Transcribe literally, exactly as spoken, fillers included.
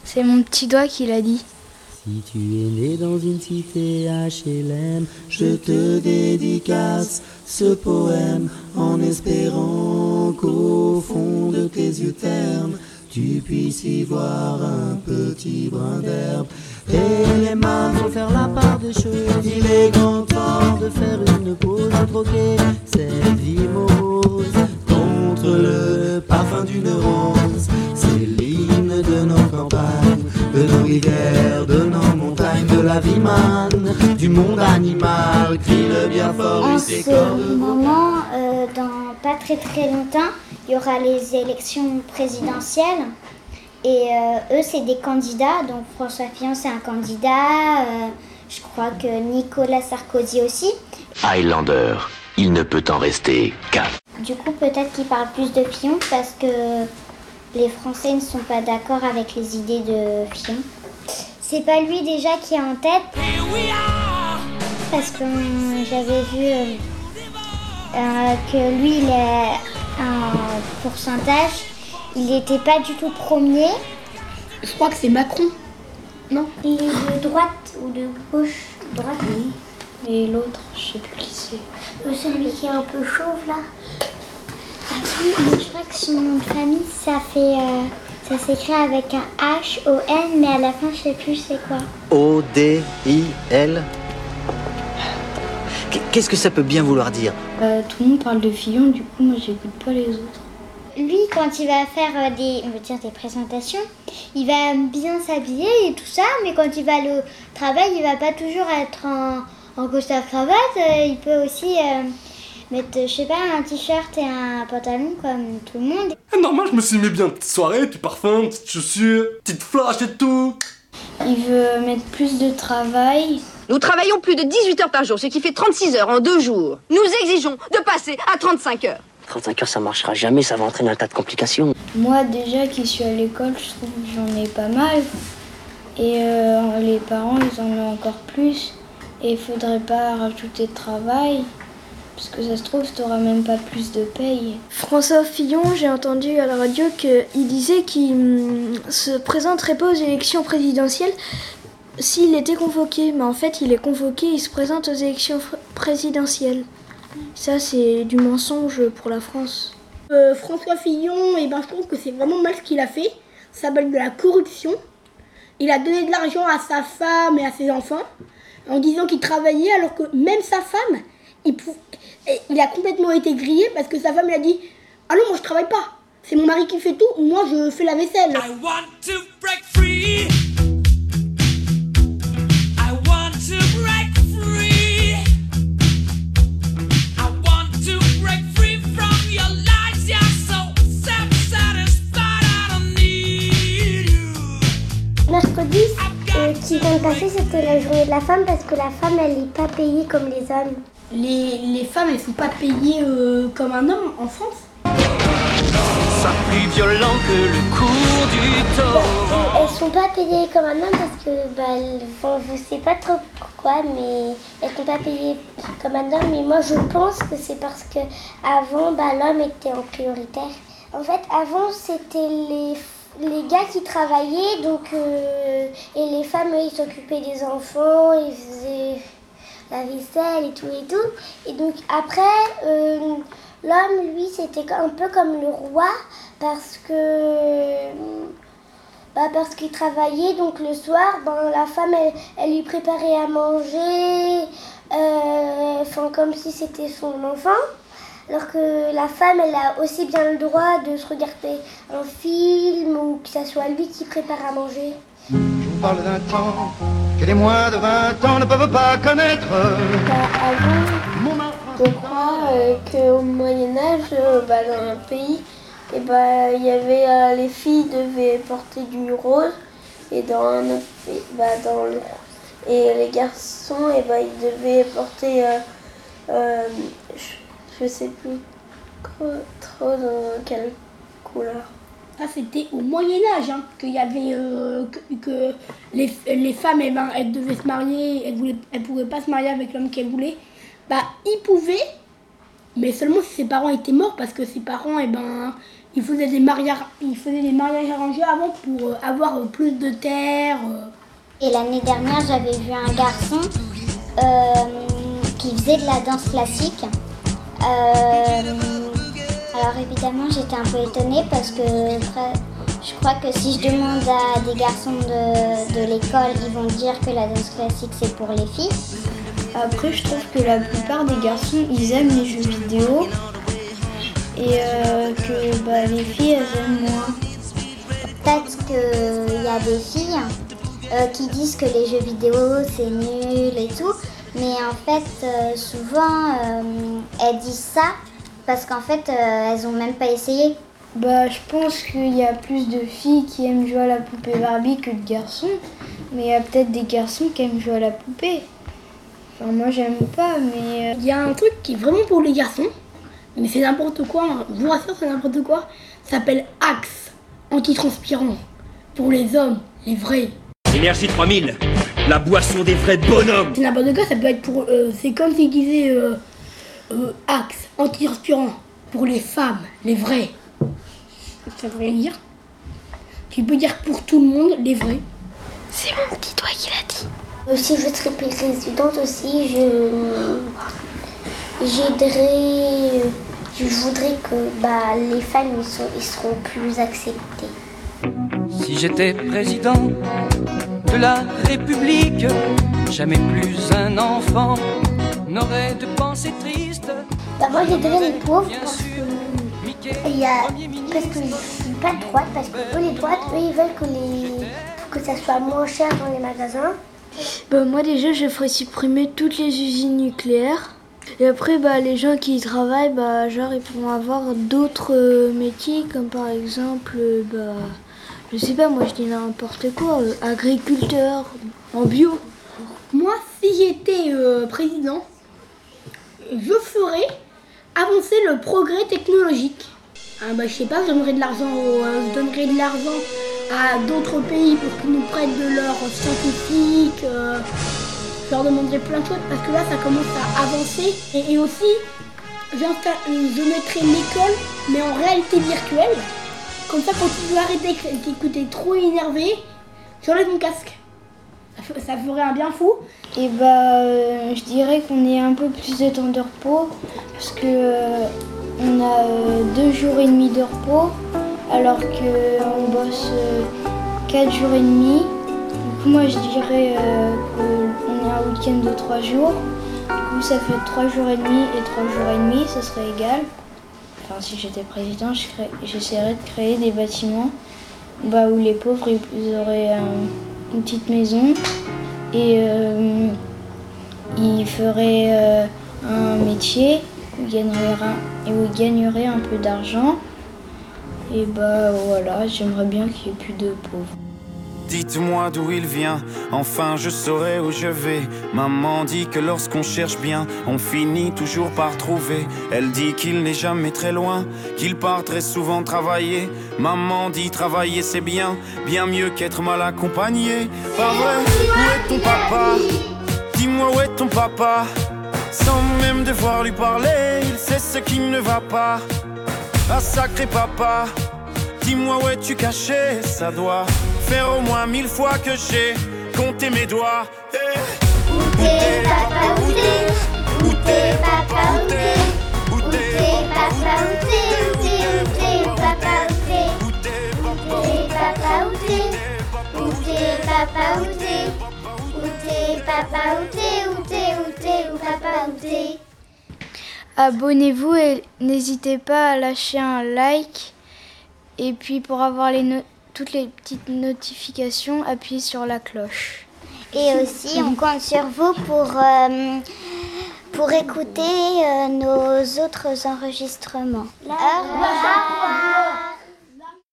C'est mon petit doigt qui l'a dit. Si tu es né dans une cité H L M, je te dédicace ce poème en espérant qu'au fond de tes yeux ternes, tu puisses y voir un petit brin d'herbe. Et les mains vont faire la part des choses. Il est grand temps de faire une pause, de troquer cette vie morose contre le parfum d'une rose. C'est l'hymne de nos campagnes, de nos rivières, de nos montagnes, de la vie manne, du monde animal, crie le bien fort. En ce moment, euh, dans pas très très longtemps, il y aura les élections présidentielles. Et euh, eux, c'est des candidats. Donc François Fillon, c'est un candidat. Euh, je crois que Nicolas Sarkozy aussi. Highlander, il ne peut en rester qu'un. Du coup, peut-être qu'il parle plus de Fillon parce que les Français ne sont pas d'accord avec les idées de Fillon. C'est pas lui déjà qui est en tête. Parce que euh, j'avais vu euh, euh, que lui, il est un pourcentage. Il n'était pas du tout premier. Je crois que c'est Macron. Non. Il est de droite ou de gauche. Droite, oui. Et l'autre, je sais plus qui c'est. Euh, celui qui est un peu chauve là. Ah oui, mais je crois que son nom de famille, ça fait, euh, ça s'écrit avec un H O N, mais à la fin, je sais plus c'est quoi. O D I L. Qu'est-ce que ça peut bien vouloir dire? euh, Tout le monde parle de Fillon, du coup, moi, j'écoute pas les autres. Lui, quand il va faire euh, des, on va dire des présentations, il va bien s'habiller et tout ça, mais quand il va aller au travail, il va pas toujours être en, en costard cravate. Euh, il peut aussi euh, mettre, je sais pas, un t-shirt et un pantalon comme tout le monde. Normal, je me suis mis bien, petite soirée, petit parfum, petite chaussure, petite flash et tout. Il veut mettre plus de travail. Nous travaillons plus de dix-huit heures par jour, ce qui fait trente-six heures en deux jours. Nous exigeons de passer à trente-cinq heures. trente-cinq heures, ça marchera jamais, ça va entraîner un tas de complications. Moi, déjà, qui suis à l'école, je trouve que j'en ai pas mal. Et euh, les parents, ils en ont encore plus. Et il faudrait pas rajouter de travail. Parce que ça se trouve, tu n'auras même pas plus de paye. François Fillon, j'ai entendu à la radio qu'il disait qu'il hum, se présenterait pas aux élections présidentielles s'il était convoqué. Mais en fait, il est convoqué, il se présente aux élections fr- présidentielles. Ça, c'est du mensonge pour la France. Euh, François Fillon, eh ben, je trouve que c'est vraiment mal ce qu'il a fait. Ça s'appelle de la corruption. Il a donné de l'argent à sa femme et à ses enfants en disant qu'il travaillait alors que même sa femme, il, pou... il a complètement été grillé parce que sa femme lui a dit « Ah non, moi je travaille pas. C'est mon mari qui fait tout, moi je fais la vaisselle. » I want to break free. I want to break free. I want to break free from your lies. You're so self-satisfied. I don't need you. Mercredi, euh, qui vient de passer, c'était la journée de la femme parce que la femme, elle n'est pas payée comme les hommes. Les, les femmes, elles sont pas payées euh, comme un homme en France. Ça plus violent que le cours du taureau. Elles sont pas payées comme un homme parce que, bah, elles font- je sais pas trop pourquoi, mais elles sont pas payées comme un homme. Mais moi, je pense que c'est parce que avant, bah, l'homme était en prioritaire. En fait, avant, c'était les les gars qui travaillaient, donc euh, et les femmes, eux, ils s'occupaient des enfants, ils faisaient la vaisselle et tout et tout. Et donc après, euh, l'homme, lui, c'était un peu comme le roi parce que bah, parce qu'il travaillait, donc le soir, ben, la femme, elle, elle lui préparait à manger, euh, enfin, comme si c'était son enfant. Alors que la femme, elle a aussi bien le droit de se regarder un film ou que ça soit lui qui prépare à manger. Je vous parle d'un temps que les moins de vingt ans ne peuvent pas connaître. Bah, avant, je crois euh, qu'au Moyen-Âge, euh, bah, dans un pays, et bah, il y avait euh, les filles devaient porter du rose et dans un autre pays, bah, dans le et les garçons, et bah, ils devaient porter euh, euh, je, je sais plus trop, trop dans quelle couleur. Ça, c'était au Moyen-Âge, hein, qu'il y avait euh, que, que les, les femmes, eh ben, elles devaient se marier, elles ne elles pouvaient pas se marier avec l'homme qu'elles voulaient. Bah, ils pouvaient, mais seulement si ses parents étaient morts, parce que ses parents, eh ben, ils faisaient des mariages, ils faisaient des mariages arrangés avant pour euh, avoir euh, plus de terre. Euh. Et l'année dernière, j'avais vu un garçon euh, qui faisait de la danse classique. Euh, alors évidemment, j'étais un peu étonnée parce que je crois que si je demande à des garçons de, de l'école, ils vont me dire que la danse classique, c'est pour les filles. Après, je trouve que la plupart des garçons, ils aiment les jeux vidéo et euh, que bah, les filles, elles aiment moins. Peut-être qu'il y a des filles euh, qui disent que les jeux vidéo, c'est nul et tout, mais en fait, euh, souvent, euh, elles disent ça parce qu'en fait, euh, elles n'ont même pas essayé. Bah, je pense qu'il y a plus de filles qui aiment jouer à la poupée Barbie que de garçons, mais il y a peut-être des garçons qui aiment jouer à la poupée. Enfin, moi, j'aime pas, mais... Il y a un truc qui est vraiment pour les garçons, mais c'est n'importe quoi, hein. Je vous rassure, c'est n'importe quoi. Ça s'appelle Axe, antitranspirant. Pour les hommes, les vrais. Énergie trois mille, la boisson des vrais bonhommes. C'est n'importe quoi, ça peut être pour... Euh, c'est comme s'ils disaient euh, euh, Axe, antitranspirant. Pour les femmes, les vrais. Ça veut rien dire. Tu peux dire pour tout le monde, les vrais. C'est mon petit doigt qui l'a dit. Si je serais présidente aussi, je j'aiderais, je voudrais que bah, les femmes ils, sont, ils seront plus acceptées. Si j'étais président de la République, jamais plus un enfant n'aurait de pensée triste. Bah, moi j'aiderais les pauvres parce que, il y a, parce que je suis pas droite, parce que eux les droites, eux ils veulent que, les, que ça soit moins cher dans les magasins. Bah, moi déjà je ferais supprimer toutes les usines nucléaires et après bah, les gens qui y travaillent bah, genre ils pourront avoir d'autres euh, métiers comme par exemple euh, bah, je sais pas, moi je dis n'importe quoi, euh, agriculteur, en bio. Moi si j'étais euh, président, je ferais avancer le progrès technologique. Ah, bah, je sais pas, je donnerais de l'argent aux, euh, je donnerais de l'argent à d'autres pays pour qu'ils nous prêtent de leurs scientifiques. Euh, je leur demanderai plein de choses parce que là ça commence à avancer. Et, et aussi, je mettrai l'école mais en réalité virtuelle. Comme ça, quand tu veux arrêter d'écouter trop énervé, j'enlève mon casque. Ça, ça ferait un bien fou. Et bah, euh, je dirais qu'on ait un peu plus de temps de repos parce que euh, on a euh, deux jours et demi de repos. Alors qu'on bosse euh, quatre jours et demi. Du coup, moi, je dirais euh, qu'on a un week-end de trois jours. Du coup, ça fait trois jours et demi et trois jours et demi, ça serait égal. Enfin, si j'étais président, je crée, j'essaierais de créer des bâtiments bah, où les pauvres ils auraient euh, une petite maison et euh, ils feraient euh, un métier où ils gagneraient un, et où ils gagneraient un peu d'argent. Et bah voilà, j'aimerais bien qu'il n'y ait plus de pauvres. Dites-moi d'où il vient, enfin je saurai où je vais. Maman dit que lorsqu'on cherche bien, on finit toujours par trouver. Elle dit qu'il n'est jamais très loin, qu'il part très souvent travailler. Maman dit travailler c'est bien, bien mieux qu'être mal accompagné. Pas vrai, où est ton papa? Dis-moi où est ton papa? Sans même devoir lui parler, il sait ce qui ne va pas. Ah sacré papa, dis-moi où es-tu caché? Ça doit faire au moins mille fois que j'ai compté mes doigts. Hey. Où t'es papa, où t'es? Où t'es papa, où t'es? Où t'es papa, où t'es? Où t'es papa, où t'es? Où t'es papa, où t'es? Où t'es papa, où t'es? Où t'es papa, où t'es? Où t'es, où t'es, où papa, où t'es? Abonnez-vous et n'hésitez pas à lâcher un like. Et puis pour avoir les no- toutes les petites notifications, appuyez sur la cloche. Et aussi, on compte sur vous pour, euh, pour écouter euh, nos autres enregistrements. Au revoir.